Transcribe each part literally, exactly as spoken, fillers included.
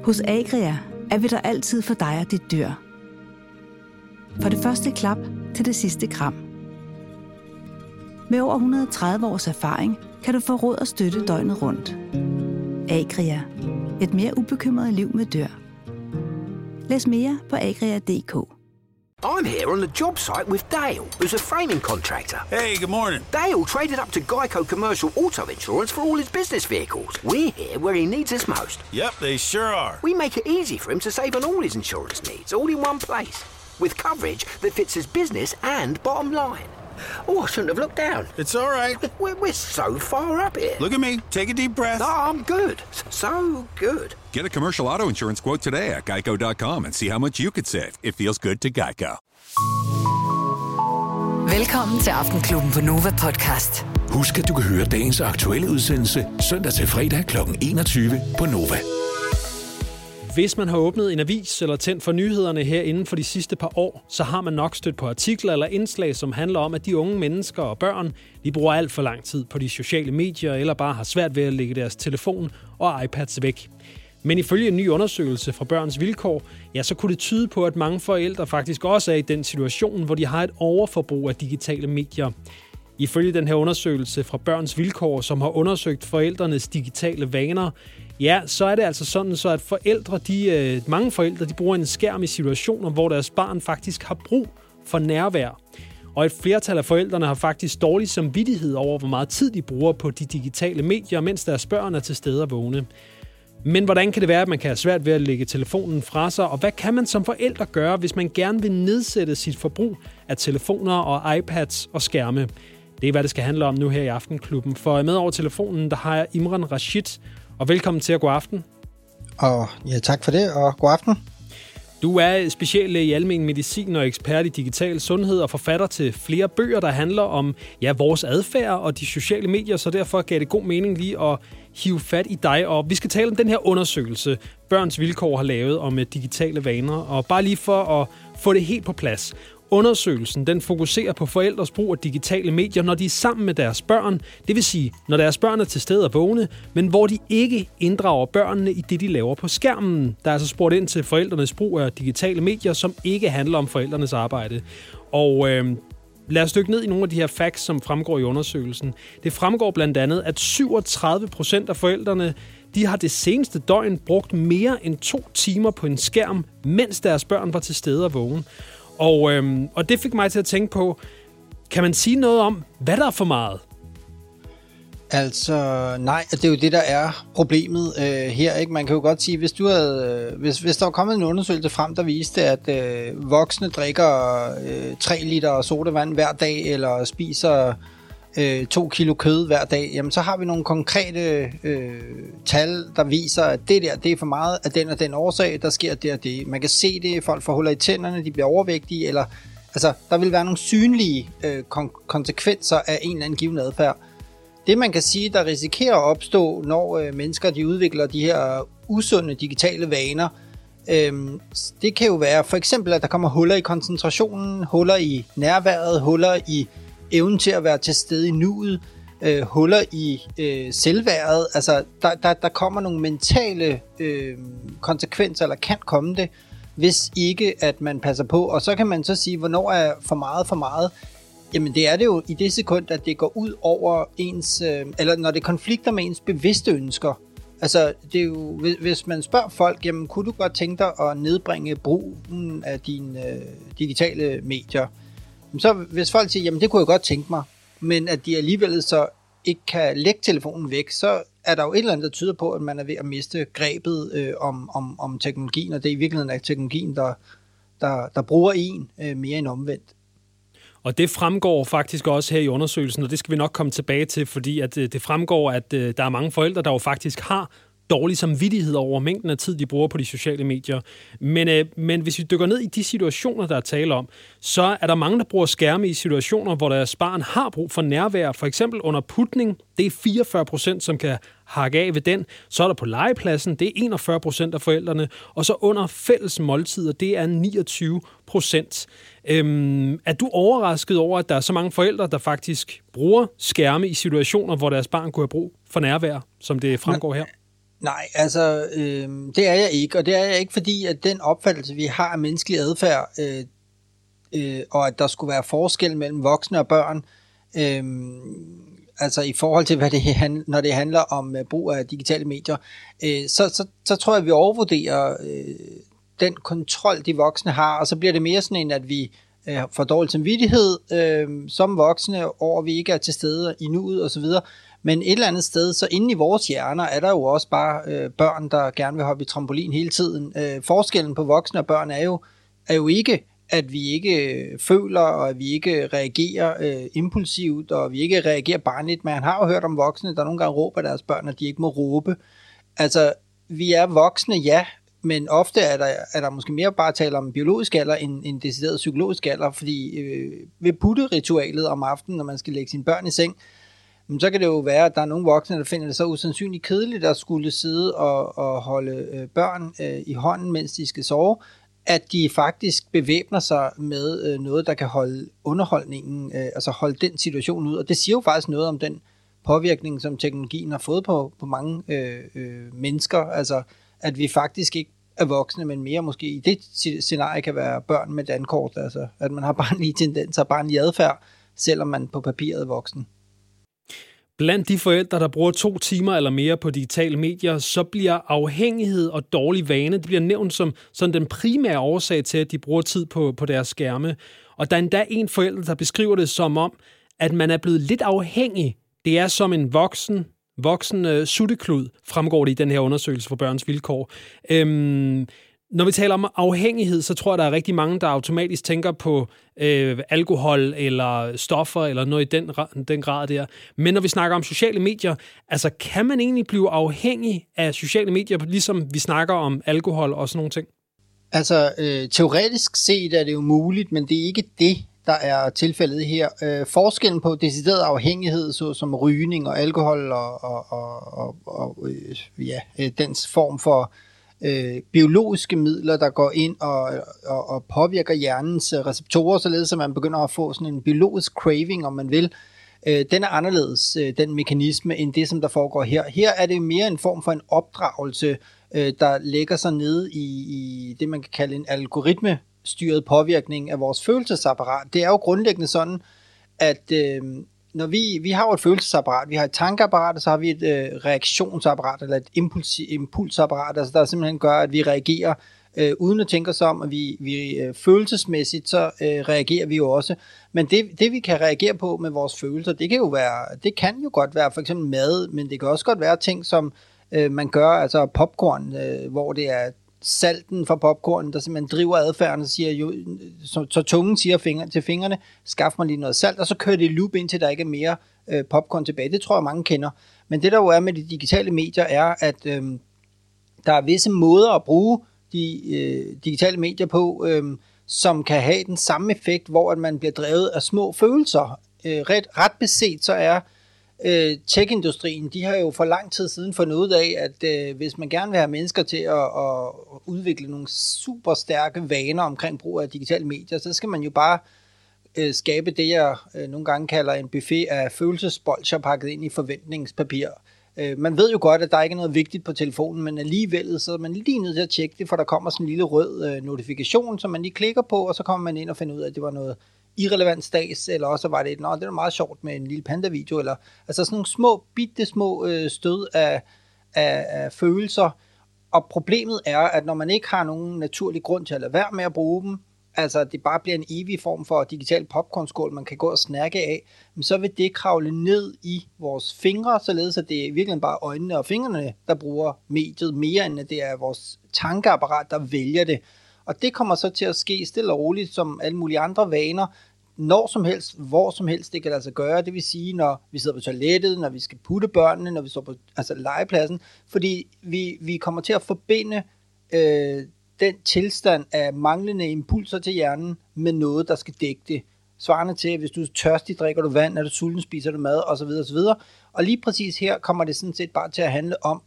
Hos Agria er vi der altid for dig og dit dyr. Fra det første klap til det sidste kram. Med over et hundrede og tredive års erfaring kan du få råd og støtte døgnet rundt. Agria. Et mere ubekymret liv med dyr. Læs mere på agria punktum d k. I'm here on the job site with Dale, who's a framing contractor. Hey, good morning. Dale traded up to Geico Commercial Auto Insurance for all his business vehicles. We're here where he needs us most. Yep, they sure are. We make it easy for him to save on all his insurance needs, all in one place. With coverage that fits his business and bottom line. Oh, I shouldn't have looked down. It's all right. We're, we're so far up here. Look at me. Take a deep breath. No, I'm good. So good. Get a commercial auto insurance quote today at geico dot com and see how much you could save. It feels good to Geico. Velkommen til Aftenklubben på Nova Podcast. Husk, at du kan høre dagens aktuelle udsendelse søndag til fredag kl. enogtyve på Nova. Hvis man har åbnet en avis eller tændt for nyhederne her inden for de sidste par år, så har man nok stødt på artikler eller indslag, som handler om, at de unge mennesker og børn, de bruger alt for lang tid på de sociale medier, eller bare har svært ved at lægge deres telefon og iPads væk. Men ifølge en ny undersøgelse fra Børns Vilkår, ja, så kunne det tyde på, at mange forældre faktisk også er i den situation, hvor de har et overforbrug af digitale medier. Ifølge den her undersøgelse fra Børns Vilkår, som har undersøgt forældrenes digitale vaner, ja, så er det altså sådan, så at forældre, de, mange forældre, de bruger en skærm i situationer, hvor deres barn faktisk har brug for nærvær. Og et flertal af forældrene har faktisk dårlig samvittighed over, hvor meget tid de bruger på de digitale medier, mens deres børn er til stede og vågne. Men hvordan kan det være, at man kan have svært ved at lægge telefonen fra sig, og hvad kan man som forældre gøre, hvis man gerne vil nedsætte sit forbrug af telefoner og iPads og skærme? Det er, hvad det skal handle om nu her i Aftenklubben. For med over telefonen, der har jeg Imran Rashid, og velkommen til at god aften. Og ja, tak for det, og god aften. Du er speciallæge i almen medicin og ekspert i digital sundhed og forfatter til flere bøger, der handler om ja, vores adfærd og de sociale medier, så derfor gav det god mening lige at hive fat i dig. Og vi skal tale om den her undersøgelse, Børns Vilkår har lavet om digitale vaner. Og bare lige for at få det helt på plads. Undersøgelsen den fokuserer på forældres brug af digitale medier, når de er sammen med deres børn. Det vil sige, når deres børn er til stede og vågne, men hvor de ikke inddrager børnene i det, de laver på skærmen. Der er altså spurgt ind til forældrenes brug af digitale medier, som ikke handler om forældrenes arbejde. Og øh, lad os dykke ned i nogle af de her facts, som fremgår i undersøgelsen. Det fremgår blandt andet, at syvogtredive procent af forældrene de har det seneste døgn brugt mere end to timer på en skærm, mens deres børn var til stede og vågne. Og, øhm, og det fik mig til at tænke på, kan man sige noget om, hvad der er for meget? Altså, nej, det er jo det, der er problemet øh, her, ikke? Man kan jo godt sige, hvis du havde, øh, hvis, hvis der var kommet en undersøgelse frem, der viste, at øh, voksne drikker øh, tre liter sodavand hver dag, eller spiser øh, to kilo kød hver dag, jamen så har vi nogle konkrete øh, tal, der viser, at det der, det er for meget af den og den årsag, der sker det og det. Man kan se det, folk får huller i tænderne, de bliver overvægtige, eller altså, der vil være nogle synlige øh, kon- konsekvenser af en eller anden given adfærd. Det man kan sige, der risikerer at opstå, når øh, mennesker de udvikler de her usunde digitale vaner, øh, det kan jo være for eksempel, at der kommer huller i koncentrationen, huller i nærværet, huller i evnen til at være til stede i nuet, øh, huller i øh, selvværdet. Altså, der, der, der kommer nogle mentale øh, konsekvenser, eller kan komme det, hvis ikke at man passer på. Og så kan man så sige, hvornår er for meget for meget? Jamen det er det jo i det sekund, at det går ud over ens, øh, eller når det konflikter med ens bevidste ønsker. Altså det er jo, hvis man spørger folk, jamen kunne du godt tænke dig at nedbringe brugen af dine øh, digitale medier? Så hvis folk siger, jamen det kunne jeg godt tænke mig, men at de alligevel så ikke kan lægge telefonen væk, så er der jo et eller andet, der tyder på, at man er ved at miste grebet øh, om, om, om teknologien, og det er i virkeligheden er teknologien, der, der, der bruger en øh, mere end omvendt. Og det fremgår faktisk også her i undersøgelsen, og det skal vi nok komme tilbage til, fordi at det fremgår, at der er mange forældre, der jo faktisk har dårlig samvittighed over mængden af tid, de bruger på de sociale medier. Men, øh, men hvis vi dykker ned i de situationer, der er tale om, så er der mange, der bruger skærme i situationer, hvor deres barn har brug for nærvær. For eksempel under putning, det er fireogfyrre procent, som kan hakke af ved den. Så er der på legepladsen, det er enogfyrre procent af forældrene. Og så under fælles måltider, det er niogtyve procent. Øhm, er du overrasket over, at der er så mange forældre, der faktisk bruger skærme i situationer, hvor deres barn kunne have brug for nærvær, som det fremgår her? Nej, altså øh, det er jeg ikke, og det er jeg ikke, fordi at den opfattelse, vi har af menneskelig adfærd, øh, øh, og at der skulle være forskel mellem voksne og børn, øh, altså i forhold til, hvad det handler, når det handler om uh, brug af digitale medier, øh, så, så, så tror jeg, at vi overvurderer øh, den kontrol, de voksne har, og så bliver det mere sådan en, at vi øh, får dårlig samvittighed øh, som voksne, over at vi ikke er til stede i nuet osv., men et eller andet sted, så inde i vores hjerner, er der jo også bare øh, børn, der gerne vil hoppe i trampolin hele tiden. Øh, forskellen på voksne og børn er jo, er jo ikke, at vi ikke føler, og at vi ikke reagerer øh, impulsivt, og vi ikke reagerer barnligt. Man har jo hørt om voksne, der nogle gange råber deres børn, at de ikke må råbe. Altså, vi er voksne, ja, men ofte er der, er der måske mere bare tale om biologisk alder, end en decideret psykologisk alder, fordi øh, ved putteritualet om aftenen, når man skal lægge sine børn i seng, så kan det jo være, at der er nogle voksne, der finder det så usandsynligt kedeligt at skulle sidde og, og holde øh, børn øh, i hånden, mens de skal sove, at de faktisk bevæbner sig med øh, noget, der kan holde underholdningen, øh, altså holde den situation ud. Og det siger jo faktisk noget om den påvirkning, som teknologien har fået på, på mange øh, øh, mennesker. Altså, at vi faktisk ikke er voksne, men mere måske i det scenarie kan være børn med dankort. Altså, at man har barnlige tendenser, barnlige adfærd, selvom man på papiret er voksen. Blandt de forældre, der bruger to timer eller mere på digitale medier, så bliver afhængighed og dårlig vane, det bliver nævnt som sådan den primære årsag til, at de bruger tid på, på deres skærme. Og der er endda en forælder, der beskriver det som om, at man er blevet lidt afhængig. Det er som en voksen, voksen uh, sutteklud, fremgår det i den her undersøgelse for Børns Vilkår. Øhm, Når vi taler om afhængighed, så tror jeg, der er rigtig mange, der automatisk tænker på øh, alkohol eller stoffer eller noget i den, den grad der. Men når vi snakker om sociale medier, altså kan man egentlig blive afhængig af sociale medier, ligesom vi snakker om alkohol og sådan nogle ting? Altså øh, teoretisk set er det jo muligt, men det er ikke det, der er tilfældet her. Øh, forskellen på decideret afhængighed, såsom rygning og alkohol og, og, og, og, og øh, ja, dens form for Øh, biologiske midler, der går ind og, og, og påvirker hjernens receptorer, således at man begynder at få sådan en biologisk craving, om man vil. Øh, den er anderledes, øh, den mekanisme, end det, som der foregår her. Her er det mere en form for en opdragelse, øh, der lægger sig ned i, i det, man kan kalde en algoritmestyret påvirkning af vores følelsesapparat. Det er jo grundlæggende sådan, at øh, når vi, vi har jo et følelsesapparat, vi har et tankeapparat, og så har vi et øh, reaktionsapparat, eller et impuls, impulsapparat, altså der simpelthen gør, at vi reagerer øh, uden at tænke os om, at vi, vi øh, følelsesmæssigt, så øh, reagerer vi jo også. Men det, det, vi kan reagere på med vores følelser, det kan jo være, det kan jo godt være for eksempel mad, men det kan også godt være ting, som øh, man gør, altså popcorn, øh, hvor det er salten fra popcorn, der simpelthen driver adfærden og siger, jo, så, så tungen siger finger, til fingrene, skaff mig lige noget salt, og så kører det i loop indtil der ikke er mere øh, popcorn tilbage. Det tror jeg, mange kender. Men det, der jo er med de digitale medier, er, at øh, der er visse måder at bruge de øh, digitale medier på, øh, som kan have den samme effekt, hvor at man bliver drevet af små følelser. Øh, ret, ret beset, så er Øh, tech-industrien, de har jo for lang tid siden fundet ud af, at øh, hvis man gerne vil have mennesker til at, at udvikle nogle super stærke vaner omkring brug af digitale medier, så skal man jo bare øh, skabe det, jeg øh, nogle gange kalder en buffet af følelsesbolcher pakket ind i forventningspapir. Øh, man ved jo godt, at der ikke er noget vigtigt på telefonen, men alligevel så er man lige nødt til at tjekke det, for der kommer sådan en lille rød øh, notifikation, som man lige klikker på, og så kommer man ind og finder ud af, at det var noget irrelevant stads, eller også var det et, nå, det var meget sjovt med en lille panda-video, eller altså sådan nogle små, bitte små øh, stød af, af, af følelser. Og problemet er, at når man ikke har nogen naturlig grund til at lade være med at bruge dem, altså at det bare bliver en evig form for digital popcornskål, man kan gå og snakke af, så vil det kravle ned i vores fingre, således at det er virkelig bare øjnene og fingrene, der bruger mediet, mere end at det er vores tankeapparat, der vælger det. Og det kommer så til at ske stille og roligt, som alle mulige andre vaner, når som helst, hvor som helst det kan lade sig gøre. Det vil sige, når vi sidder på toilettet, når vi skal putte børnene, når vi står på altså legepladsen, fordi vi, vi kommer til at forbinde øh, den tilstand af manglende impulser til hjernen med noget, der skal dække det. Svarende til, hvis du er tørstig, drikker du vand, er du sulten, spiser du mad, osv. osv. Og lige præcis her kommer det sådan set bare til at handle om,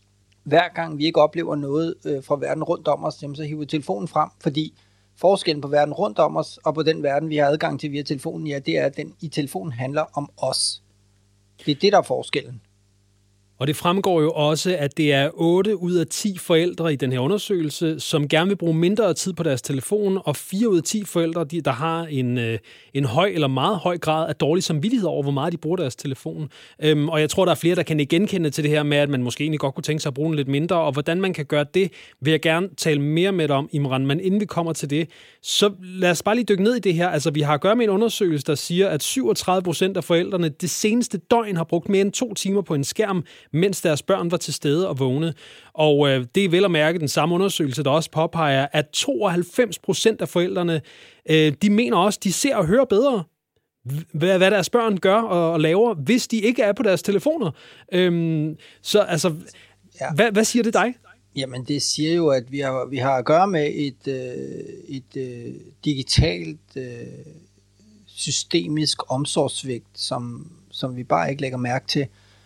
hver gang vi ikke oplever noget øh, fra verden rundt om os, jamen, så hiver vi telefonen frem, fordi forskellen på verden rundt om os, og på den verden, vi har adgang til via telefonen, ja, det er, at den i telefonen handler om os. Det er det, der er forskellen. Og det fremgår jo også, at det er otte ud af ti forældre i den her undersøgelse, som gerne vil bruge mindre tid på deres telefon, og fire ud af ti forældre, der har en, en høj eller meget høj grad af dårlig samvittighed over, hvor meget de bruger deres telefon. Øhm, og jeg tror, der er flere, der kan genkende til det her med, at man måske egentlig godt kunne tænke sig at bruge den lidt mindre, og hvordan man kan gøre det, vil jeg gerne tale mere med dig om, Imran. Men inden vi kommer til det, så lad os bare lige dykke ned i det her. Altså, vi har at gøre med en undersøgelse, der siger, at syvogtredive procent af forældrene det seneste døgn har brugt mere end to timer på en skærm, mens deres børn var til stede og vågne. Og øh, det er vel at mærke den samme undersøgelse, der også påpeger, at tooghalvfems procent af forældrene, øh, de mener også, de ser og hører bedre, hvad, hvad deres børn gør og, og laver, hvis de ikke er på deres telefoner. Øhm, så altså, ja. hvad, hvad siger det dig? Jamen, det siger jo, at vi har, vi har at gøre med et, øh, et øh, digitalt øh, systemisk omsorgssvigt, som, som vi bare ikke lægger mærke til.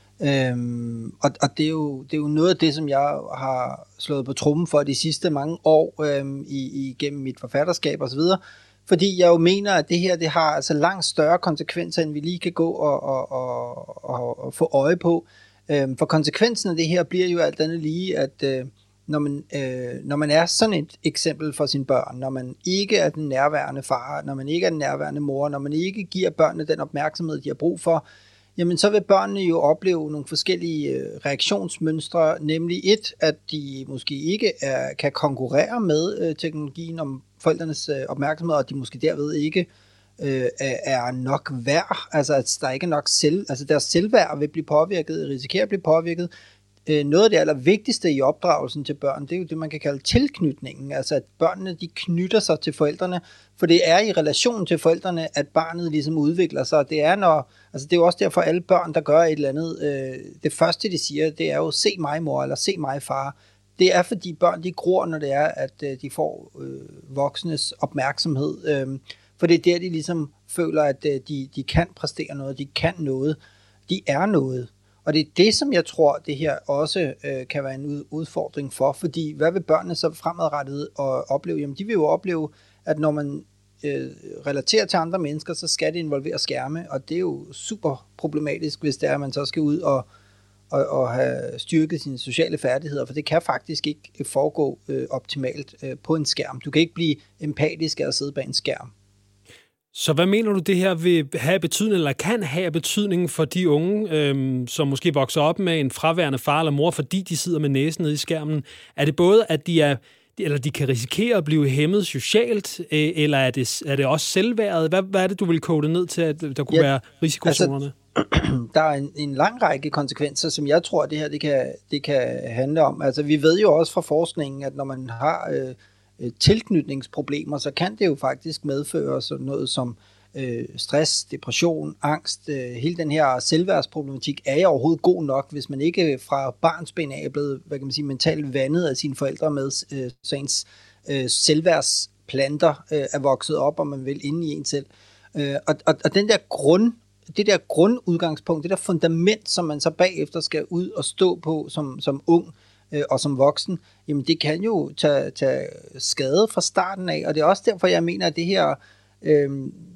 Øhm, og og det, er jo, det er jo noget af det, som jeg har slået på trommen for de sidste mange år øhm, i, igennem mit forfatterskab osv., fordi jeg jo mener, at det her det har altså langt større konsekvenser, end vi lige kan gå og, og, og, og, og få øje på. Øhm, for konsekvensen af det her bliver jo alt andet lige, at øh, når, man, øh, når man er sådan et eksempel for sine børn, når man ikke er den nærværende far, når man ikke er den nærværende mor, når man ikke giver børnene den opmærksomhed, de har brug for, jamen så vil børnene jo opleve nogle forskellige reaktionsmønstre, nemlig et, at de måske ikke er, kan konkurrere med øh, teknologien om forældrenes øh, opmærksomhed, og de måske derved ikke øh, er nok værd, altså at der ikke er nok selv, altså deres selvværd vil blive påvirket, risikerer at blive påvirket. Øh, noget af det allervigtigste i opdragelsen til børn, det er jo det, man kan kalde tilknytningen, altså at børnene de knytter sig til forældrene, for det er i relation til forældrene, at barnet ligesom udvikler sig, det er når, altså det er jo også derfor alle børn, der gør et eller andet, øh, det første de siger, det er jo se mig mor, eller se mig far. Det er fordi børn de gror, når det er, at øh, de får øh, voksnes opmærksomhed, øh, for det er der de ligesom føler, at øh, de, de kan præstere noget, de kan noget, de er noget. Og det er det, som jeg tror, det her også øh, kan være en udfordring for, fordi hvad vil børnene så fremadrettet og opleve? Jamen de vil jo opleve, at når man øh, relaterer til andre mennesker, så skal det involvere skærme, og det er jo super problematisk, hvis det er, at man så skal ud og, og, og have styrket sine sociale færdigheder, for det kan faktisk ikke foregå øh, optimalt øh, på en skærm. Du kan ikke blive empatisk af at sidde bag en skærm. Så hvad mener du, det her vil have betydning, eller kan have betydning for de unge, øhm, som måske vokser op med en fraværende far eller mor, fordi de sidder med næsen nede i skærmen? Er det både, at de er, eller de kan risikere at blive hæmmet socialt, øh, eller er det, er det også selvværdet? Hvad, hvad er det, du vil kode ned til, at der kunne ja, være risikozonerne? Altså, der er en, en lang række konsekvenser, som jeg tror, det her det kan, det kan handle om. Altså, vi ved jo også fra forskningen, at når man har øh, tilknytningsproblemer, så kan det jo faktisk medføre sådan noget som øh, stress, depression, angst. Øh, hele den her selvværdsproblematik er jo overhovedet god nok, hvis man ikke fra barnsben af er blevet, hvad kan man sige, mentalt vandet af sine forældre med, øh, så ens øh, selvværdsplanter øh, er vokset op, og man vil inde i en selv. Øh, og, og, og den der grund, det der grundudgangspunkt, det der fundament, som man så bagefter skal ud og stå på som, som ung, og som voksen, jamen det kan jo tage, tage skade fra starten af, og det er også derfor, jeg mener, at det her øh,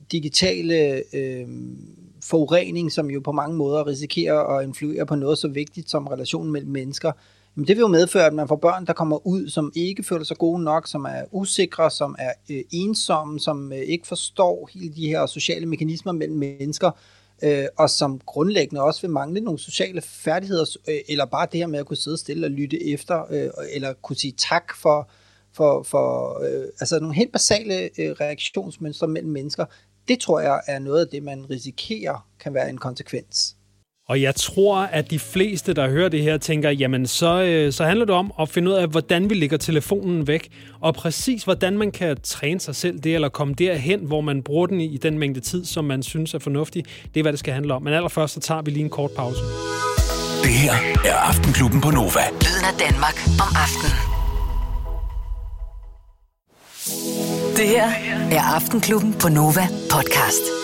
digitale øh, forurening, som jo på mange måder risikerer at influere på noget så vigtigt som relationen mellem mennesker, jamen det vil jo medføre, at man får børn, der kommer ud, som ikke føler sig gode nok, som er usikre, som er øh, ensomme, som øh, ikke forstår hele de her sociale mekanismer mellem mennesker, Øh, og som grundlæggende også vil mangle nogle sociale færdigheder, øh, eller bare det her med at kunne sidde stille og lytte efter, øh, eller kunne sige tak for, for, for øh, altså nogle helt basale øh, reaktionsmønstre mellem mennesker. Det tror jeg er noget af det, man risikerer kan være en konsekvens. Og jeg tror, at de fleste, der hører det her, tænker, jamen så, øh, så handler det om at finde ud af, hvordan vi lægger telefonen væk, og præcis hvordan man kan træne sig selv det, eller komme derhen, hvor man bruger den i, i den mængde tid, som man synes er fornuftig. Det er, hvad det skal handle om. Men allerførst, så tager vi lige en kort pause. Det her er Aftenklubben på Nova. Lyden af Danmark om aftenen. Det her er Aftenklubben på Nova podcast.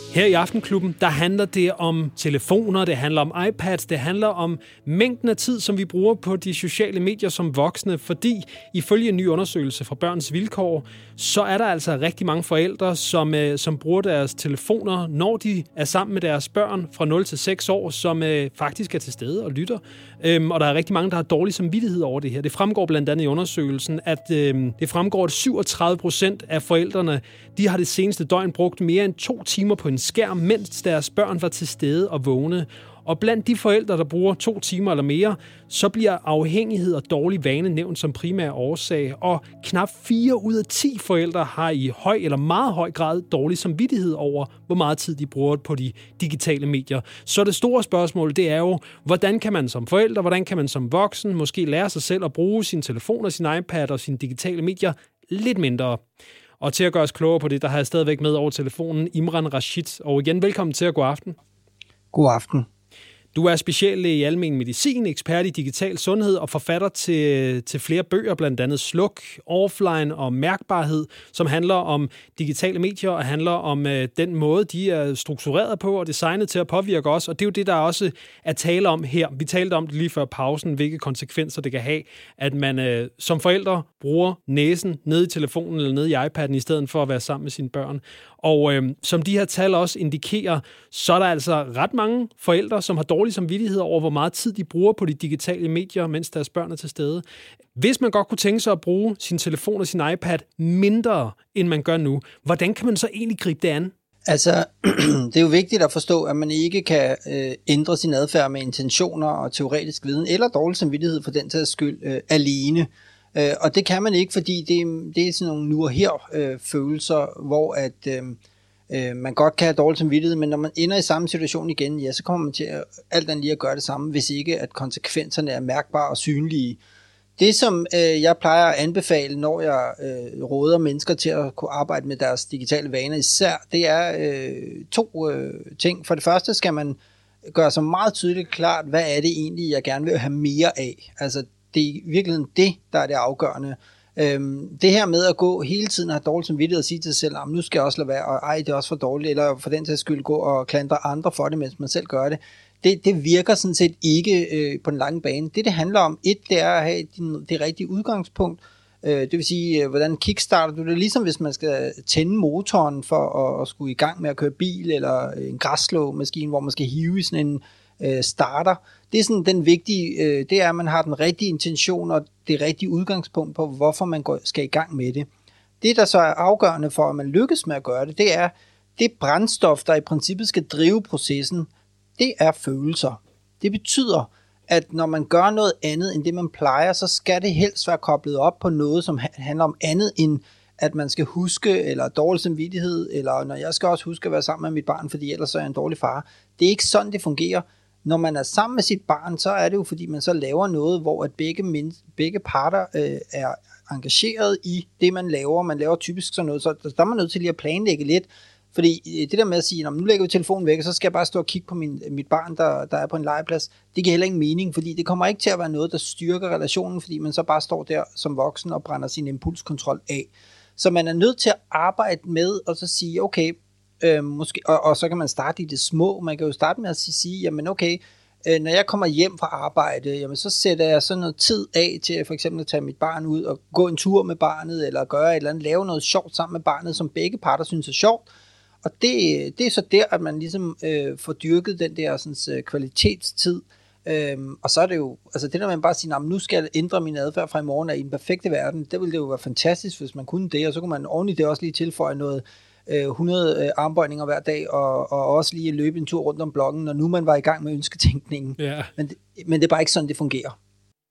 Her i Aftenklubben, der handler det om telefoner, det handler om iPads, det handler om mængden af tid, som vi bruger på de sociale medier som voksne, fordi ifølge en ny undersøgelse fra Børns Vilkår, så er der altså rigtig mange forældre, som, som bruger deres telefoner, når de er sammen med deres børn fra nul til seks år, som øh, faktisk er til stede og lytter. Øhm, og der er rigtig mange, der har dårlig samvittighed over det her. Det fremgår blandt andet i undersøgelsen, at øh, det fremgår, at syvogtredive procent af forældrene, de har det seneste døgn brugt mere end to timer på en skærm, mens deres børn var til stede og vågne. Og blandt de forældre, der bruger to timer eller mere, så bliver afhængighed og dårlig vane nævnt som primær årsag. Og knap fire ud af ti forældre har i høj eller meget høj grad dårlig samvittighed over, hvor meget tid de bruger på de digitale medier. Så det store spørgsmål, det er jo, hvordan kan man som forælder, hvordan kan man som voksen måske lære sig selv at bruge sin telefon og sin iPad og sine digitale medier lidt mindre. Og til at gøre os klogere på det, der har jeg stadigvæk med over telefonen Imran Rashid. Og igen, velkommen til at God aften. God aften. Du er speciallæge i almen medicin, ekspert i digital sundhed og forfatter til, til flere bøger, blandt andet Sluk, Offline og Mærkbarhed, som handler om digitale medier og handler om øh, den måde, de er struktureret på og designet til at påvirke os. Og det er jo det, der også er tale om her. Vi talte om det lige før pausen, hvilke konsekvenser det kan have, at man øh, som forældre bruger næsen nede i telefonen eller nede i iPad'en, i stedet for at være sammen med sine børn. Og øh, som de her tal også indikerer, så er der altså ret mange forældre, som har dårlig samvittighed over, hvor meget tid de bruger på de digitale medier, mens deres børn er til stede. Hvis man godt kunne tænke sig at bruge sin telefon og sin iPad mindre, end man gør nu, hvordan kan man så egentlig gribe det an? Altså, det er jo vigtigt at forstå, at man ikke kan øh, ændre sin adfærd med intentioner og teoretisk viden, eller dårlig samvittighed for den tages skyld øh, alene. Øh, og det kan man ikke, fordi det, det er sådan nogle nu og her øh, følelser, hvor at øh, øh, man godt kan have dårlig samvittighed, men når man ender i samme situation igen, ja, så kommer man til at, alt andet lige at gøre det samme, hvis ikke at konsekvenserne er mærkbare og synlige. Det, som øh, jeg plejer at anbefale, når jeg øh, råder mennesker til at kunne arbejde med deres digitale vaner især, det er øh, to øh, ting. For det første skal man gøre sig meget tydeligt klart, hvad er det egentlig, jeg gerne vil have mere af. Altså, det er i virkeligheden det, der er det afgørende. Øhm, det her med at gå hele tiden og have dårlig samvittighed og sige til sig selv, nu skal jeg også lade være, og ej, det er også for dårligt, eller for den sags skyld gå og klandre andre for det, mens man selv gør det. Det, det virker sådan set ikke øh, på den lange bane. Det, det handler om, et, det er at have din, det rigtige udgangspunkt. Øh, det vil sige, øh, hvordan kickstarter du det? Ligesom hvis man skal tænde motoren for at, at skulle i gang med at køre bil, eller en græsslåmaskine, hvor man skal hive i sådan en øh, starter. Det er sådan den vigtige, øh, det er, at man har den rigtige intention og det rigtige udgangspunkt på, hvorfor man går, skal i gang med det. Det, der så er afgørende for, at man lykkes med at gøre det, det er det brændstof, der i princippet skal drive processen, det er følelser. Det betyder, at når man gør noget andet end det, man plejer, så skal det helst være koblet op på noget, som handler om andet end, at man skal huske, eller dårlig samvittighed, eller når jeg skal også huske at være sammen med mit barn, fordi ellers så er jeg en dårlig far. Det er ikke sådan, det fungerer. Når man er sammen med sit barn, så er det jo, fordi man så laver noget, hvor at begge, men, begge parter øh, er engageret i det, man laver. Man laver typisk sådan noget, så der er man nødt til lige at planlægge lidt. Fordi det der med at sige, nu lægger vi telefonen væk, og så skal jeg bare stå og kigge på min, mit barn, der, der er på en legeplads, det giver heller ingen mening, fordi det kommer ikke til at være noget, der styrker relationen, fordi man så bare står der som voksen og brænder sin impulskontrol af. Så man er nødt til at arbejde med, og så sige, okay, øh, måske, og, og så kan man starte i det små. Man kan jo starte med at sige, jamen okay, øh, når jeg kommer hjem fra arbejde, jamen så sætter jeg så noget tid af til for eksempel at tage mit barn ud og gå en tur med barnet, eller gøre et eller andet, lave noget sjovt sammen med barnet, som begge parter synes er sjovt. Og det, det er så der, at man ligesom øh, får dyrket den der sådan, kvalitetstid. Øhm, og så er det jo, altså det der man bare siger, nu skal jeg ændre min adfærd fra i morgen af i den perfekte verden, det ville det jo være fantastisk, hvis man kunne det, og så kunne man oven i det også lige tilføje noget øh, hundrede øh, armbøjninger hver dag, og, og også lige løbe en tur rundt om blokken, når nu man var i gang med ønsketænkningen. Ja. Men, det, men det er bare ikke sådan, det fungerer.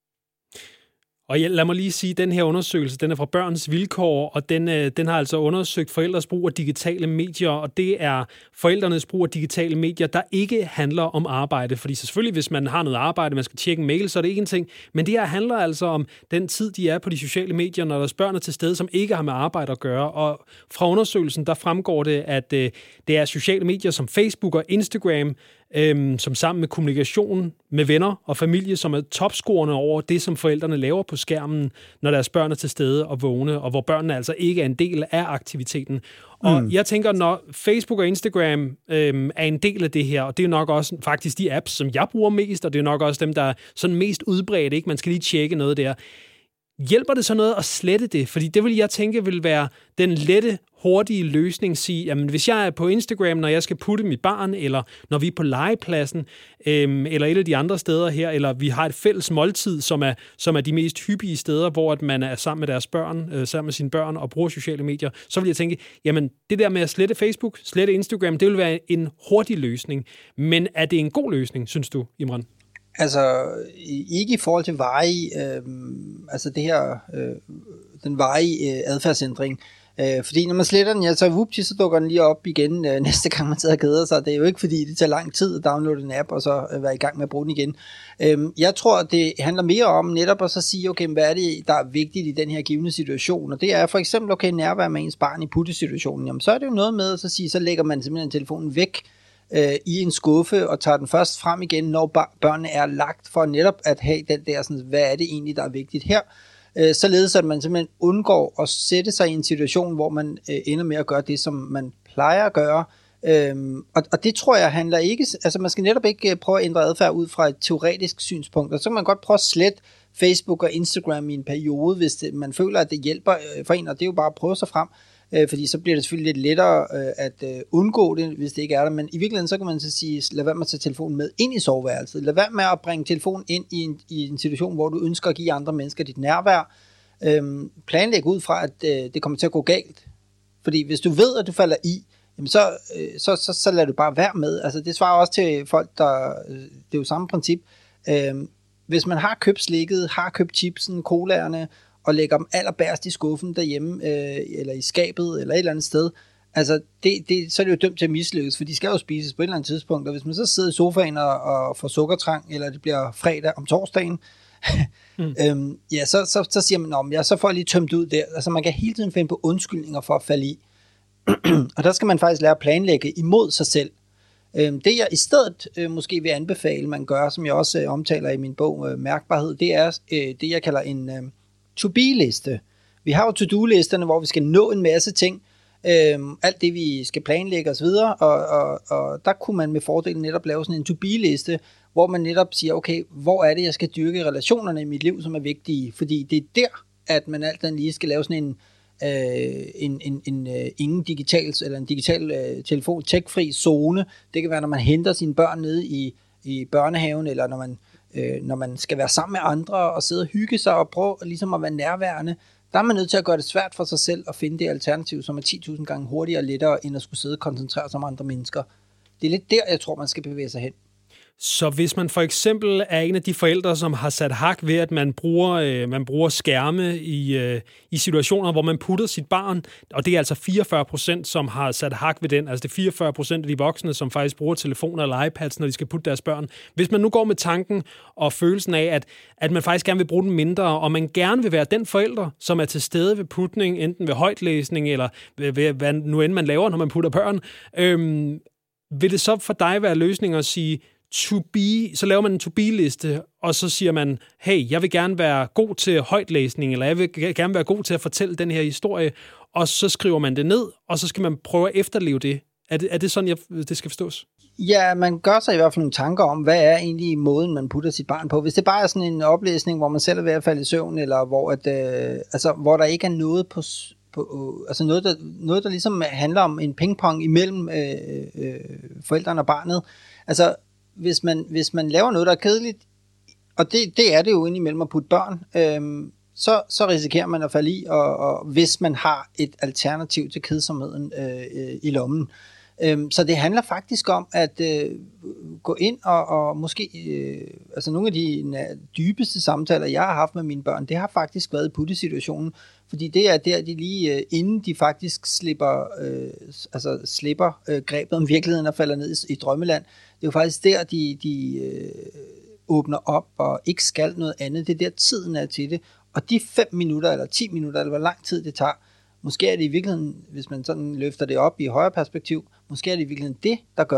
Og lad mig lige sige, at den her undersøgelse, den er fra Børns Vilkår, og den, den har altså undersøgt forældres brug af digitale medier, og det er forældrenes brug af digitale medier, der ikke handler om arbejde. Fordi selvfølgelig, hvis man har noget arbejde, man skal tjekke en mail, så er det ikke en ting. Men det her handler altså om den tid, de er på de sociale medier, når deres børn er til stede, som ikke har med arbejde at gøre. Og fra undersøgelsen, der fremgår det, at det er sociale medier som Facebook og Instagram, øhm, som sammen med kommunikation med venner og familie, som er topscorerne over det, som forældrene laver på skærmen, når deres børn er til stede og vågne, og hvor børnene altså ikke er en del af aktiviteten. Og mm. jeg tænker, når Facebook og Instagram øhm, er en del af det her, og det er nok også faktisk de apps, som jeg bruger mest, og det er nok også dem, der er sådan mest udbredt, ikke? Man skal lige tjekke noget der. Hjælper det så noget at slette det? Fordi det vil jeg tænke vil være den lette, hurtige løsning. Sige, jamen hvis jeg er på Instagram, når jeg skal putte mit barn, eller når vi er på legepladsen, øhm, eller et af de andre steder her, eller vi har et fælles måltid, som er, som er de mest hyppige steder, hvor at man er sammen med deres børn, øh, sammen med sine børn og bruger sociale medier, så vil jeg tænke, jamen det der med at slette Facebook, slette Instagram, det vil være en hurtig løsning. Men er det en god løsning, synes du, Imran? Altså, ikke i forhold til varig, øh, altså det her, øh, den varige øh, adfærdsændring. Øh, fordi når man sletter den, ja, så whoopty, så dukker den lige op igen øh, næste gang man sidder og keder sig. Det er jo ikke fordi, det tager lang tid at downloade en app, og så øh, være i gang med at bruge den igen. Øh, jeg tror, det handler mere om netop at så sige, okay, hvad er det, der er vigtigt i den her givende situation? Og det er for eksempel, okay, nærvær med ens barn i puttesituationen. Jamen, så er det jo noget med at så sige, så lægger man simpelthen telefonen væk i en skuffe og tager den først frem igen, når børnene er lagt, for netop at have den der, sådan, hvad er det egentlig, der er vigtigt her, således at man simpelthen undgår at sætte sig i en situation, hvor man ender med at gøre det, som man plejer at gøre, og det tror jeg handler ikke, altså man skal netop ikke prøve at ændre adfærd ud fra et teoretisk synspunkt, og så kan man godt prøve at slette Facebook og Instagram i en periode, hvis det, man føler, at det hjælper for en, og det er jo bare at prøve sig frem, fordi så bliver det selvfølgelig lidt lettere at undgå det, hvis det ikke er der, men i virkeligheden så kan man så sige, lad være med at tage telefonen med ind i soveværelset, lad være med at bringe telefonen ind i en, i en situation, hvor du ønsker at give andre mennesker dit nærvær, øhm, planlæg ud fra, at øh, det kommer til at gå galt, fordi hvis du ved, at du falder i, jamen så, øh, så, så, så lad du bare være med, altså det svarer også til folk, der, øh, det er jo samme princip, øhm, hvis man har købt slikket, har købt chipsen, colaerne, og lægger dem allerbærst i skuffen derhjemme, øh, eller i skabet, eller et eller andet sted, altså, det, det, så er det jo dømt til at mislykkes, for de skal jo spises på et eller andet tidspunkt, og hvis man så sidder i sofaen og, og får sukkertrang, eller det bliver fredag om torsdagen, mm. øhm, ja, så, så, så siger man, om ja, så får jeg lige tømt ud der, altså man kan hele tiden finde på undskyldninger for at falde i, og der skal man faktisk lære at planlægge imod sig selv. Øhm, det jeg i stedet øh, måske vil anbefale, man gør, som jeg også øh, omtaler i min bog, øh, Mærkbarhed, det er øh, det, jeg kalder en øh, to-be-liste. Vi har jo to-do-listerne, hvor vi skal nå en masse ting, øhm, alt det vi skal planlægge osv., og, og, og der kunne man med fordel netop lave sådan en to-be-liste, hvor man netop siger, okay, hvor er det, jeg skal dyrke relationerne i mit liv, som er vigtige, fordi det er der, at man alt lige skal lave sådan en, øh, en, en, en uh, ingen digital, eller en digital uh, telefon, tech-fri zone. Det kan være, når man henter sine børn nede i, i børnehaven, eller når man Øh, når man skal være sammen med andre og sidde og hygge sig og prøve ligesom at være nærværende, der er man nødt til at gøre det svært for sig selv at finde det alternativ, som er ti tusind gange hurtigere og lettere, end at skulle sidde og koncentrere sig om andre mennesker. Det er lidt der, jeg tror, man skal bevæge sig hen. Så hvis man for eksempel er en af de forældre, som har sat hak ved, at man bruger, øh, man bruger skærme i, øh, i situationer, hvor man putter sit barn, og det er altså fireogfyrre procent, som har sat hak ved den, altså det er fireogfyrre procent af de voksne, som faktisk bruger telefoner eller iPads, når de skal putte deres børn. Hvis man nu går med tanken og følelsen af, at, at man faktisk gerne vil bruge den mindre, og man gerne vil være den forælder, som er til stede ved putning, enten ved højtlæsning, eller ved, ved hvad nu end man laver, når man putter børn, øh, vil det så for dig være løsningen at sige, to be, så laver man en to-be-liste, og så siger man, hey, jeg vil gerne være god til højtlæsning, eller jeg vil gerne være god til at fortælle den her historie, og så skriver man det ned, og så skal man prøve at efterleve det. Er det, er det sådan, jeg, det skal forstås? Ja, man gør sig i hvert fald nogle tanker om, hvad er egentlig måden, man putter sit barn på. Hvis det bare er sådan en oplæsning, hvor man selv er ved at falde i søvn, eller hvor, at, øh, altså, hvor der ikke er noget på... på altså noget der, noget, der ligesom handler om en pingpong imellem øh, øh, forældrene og barnet. Altså, Hvis man, hvis man laver noget, der er kedeligt, og det, det er det jo indimellem at putte børn, øhm, så, så risikerer man at falde i, og, og hvis man har et alternativ til kedsomheden øh, øh, i lommen. Øhm, så det handler faktisk om at øh, gå ind og, og måske, øh, altså nogle af de dybeste samtaler, jeg har haft med mine børn, det har faktisk været i puttesituationen, fordi det er der, de lige øh, inden de faktisk slipper, øh, altså slipper øh, grebet om virkeligheden og falder ned i, i drømmeland. Det er jo faktisk der, de, de øh, åbner op og ikke skal noget andet. Det er der, tiden er til det. Og de fem minutter eller ti minutter, eller hvor lang tid det tager, måske er det i virkeligheden, hvis man sådan løfter det op i højere perspektiv, måske er det i virkeligheden det, der gør,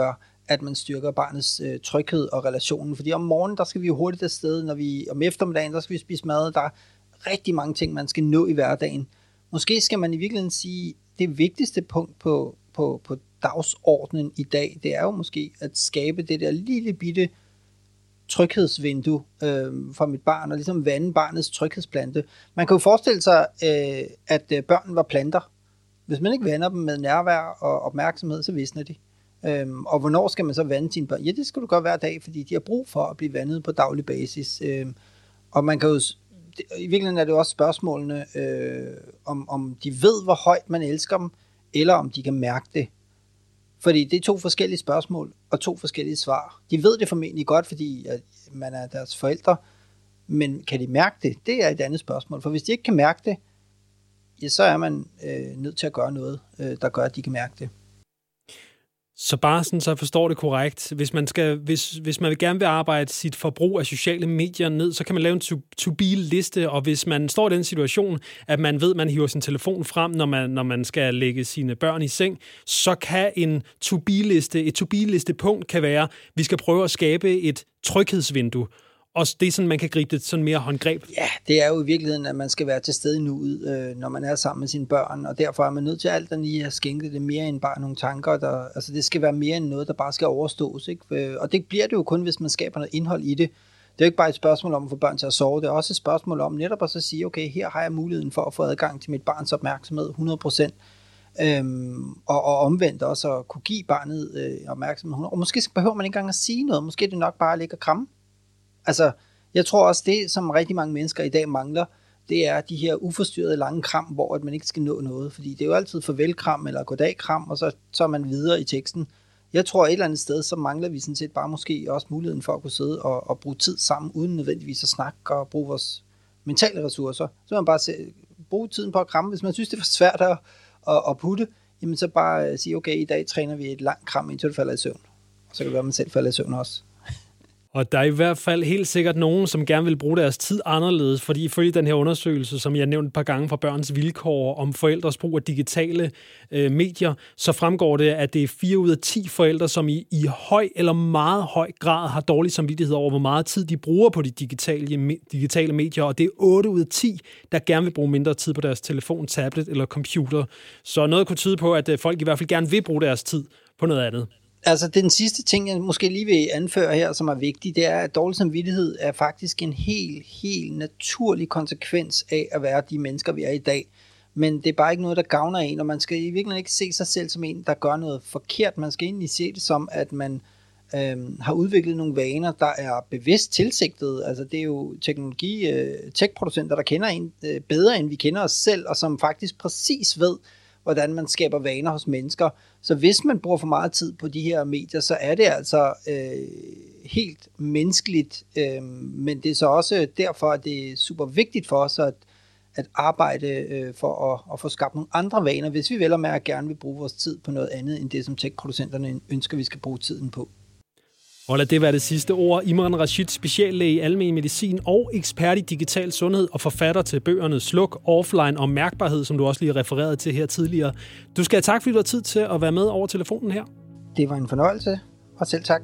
at man styrker barnets øh, tryghed og relationen. Fordi om morgenen, der skal vi jo hurtigt afsted, når vi om eftermiddagen, der skal vi spise mad. Der er rigtig mange ting, man skal nå i hverdagen. Måske skal man i virkeligheden sige, det vigtigste punkt på, på, på dagsordenen i dag, det er jo måske at skabe det der lille bitte tryghedsvindue øh, for mit barn, og ligesom vande barnets tryghedsplante. Man kan jo forestille sig, øh, at øh, børn var planter. Hvis man ikke vander dem med nærvær og opmærksomhed, så visner de. Øhm, og hvornår skal man så vande sine børn? Ja, det skal du gøre hver dag, fordi de har brug for at blive vandet på daglig basis. Øhm, og man kan jo, i virkeligheden er det jo også spørgsmålene, øh, om, om de ved, hvor højt man elsker dem, eller om de kan mærke det. Fordi det er to forskellige spørgsmål, og to forskellige svar. De ved det formentlig godt, fordi at man er deres forældre, men kan de mærke det? Det er et andet spørgsmål. For hvis de ikke kan mærke det, ja, så er man øh, nødt til at gøre noget, øh, der gør, at de kan mærke det. Så bare sådan, så jeg forstår det korrekt. Hvis man, skal, hvis, hvis man vil gerne vil arbejde sit forbrug af sociale medier ned, så kan man lave en to-be-liste, og hvis man står i den situation, at man ved, at man hiver sin telefon frem, når man, når man skal lægge sine børn i seng, så kan en to-be-liste, et to-be-liste-punkt kan være, vi skal prøve at skabe et tryghedsvindue. Og det er sådan, man kan gribe det sådan mere håndgreb. Ja, det er jo i virkeligheden, at man skal være til stede nu, øh, når man er sammen med sine børn, og derfor er man nødt til alt andet lige at skænke det mere end bare nogle tanker. Der, altså det skal være mere end noget, der bare skal overstås. Ikke? Og det bliver det jo kun, hvis man skaber noget indhold i det. Det er jo ikke bare et spørgsmål om at få børn til at sove, det er også et spørgsmål om netop at så sige, okay, her har jeg muligheden for at få adgang til mit barns opmærksomhed hundrede procent. Øhm, og, og omvendt også at kunne give barnet øh, opmærksomhed hundrede procent. Og måske behøver man ikke engang at sige noget, måske er det nok bare at ligge og kramme. Altså, jeg tror også, det, som rigtig mange mennesker i dag mangler, det er de her uforstyrrede lange kram, hvor at man ikke skal nå noget. Fordi det er jo altid farvelkram eller goddag-kram, og så, så er man videre i teksten. Jeg tror, et eller andet sted, så mangler vi sådan set bare måske også muligheden for at kunne sidde og, og bruge tid sammen, uden nødvendigvis at snakke og bruge vores mentale ressourcer. Så man bare se, bruge tiden på at kramme. Hvis man synes, det er for svært at, at, at putte, jamen så bare sige, okay, i dag træner vi et langt kram, indtil du falder i søvn. Og så kan det være, at man selv falder i søvn også. Og der er i hvert fald helt sikkert nogen, som gerne vil bruge deres tid anderledes, fordi ifølge den her undersøgelse, som jeg har nævnt et par gange fra Børns Vilkår om forældres brug af digitale øh, medier, så fremgår det, at det er fire ud af ti forældre, som i, i høj eller meget høj grad har dårlig samvittighed over, hvor meget tid de bruger på de digitale, digitale medier, og det er otte ud af ti, der gerne vil bruge mindre tid på deres telefon, tablet eller computer. Så noget kunne tyde på, at folk i hvert fald gerne vil bruge deres tid på noget andet. Altså den sidste ting, jeg måske lige vil anføre her, som er vigtig, det er, at dårlig samvittighed er faktisk en helt, helt naturlig konsekvens af at være de mennesker, vi er i dag. Men det er bare ikke noget, der gavner en, og man skal i virkeligheden ikke se sig selv som en, der gør noget forkert. Man skal egentlig se det som, at man øhm, har udviklet nogle vaner, der er bevidst tilsigtet. Altså det er jo teknologi, øh, tech-producenter, der kender en øh, bedre, end vi kender os selv, og som faktisk præcis ved, hvordan man skaber vaner hos mennesker. Så hvis man bruger for meget tid på de her medier, så er det altså øh, helt menneskeligt, øh, men det er så også derfor, at det er super vigtigt for os at, at arbejde øh, for at, at få skabt nogle andre vaner, hvis vi vel og mærke gerne vil bruge vores tid på noget andet, end det, som tech-producenterne ønsker, vi skal bruge tiden på. Og lad det være det sidste ord. Imran Rashid, speciallæge i almen medicin og ekspert i digital sundhed og forfatter til bøgerne Sluk, Offline og Mærkbarhed, som du også lige refererede til her tidligere. Du skal have tak, fordi du har tid til at være med over telefonen her. Det var en fornøjelse, og selv tak.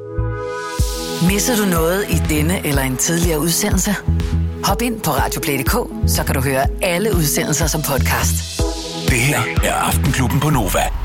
Misser du noget i denne eller en tidligere udsendelse? Hop ind på radioplay punktum d k, så kan du høre alle udsendelser som podcast. Det her er Aftenklubben på Nova.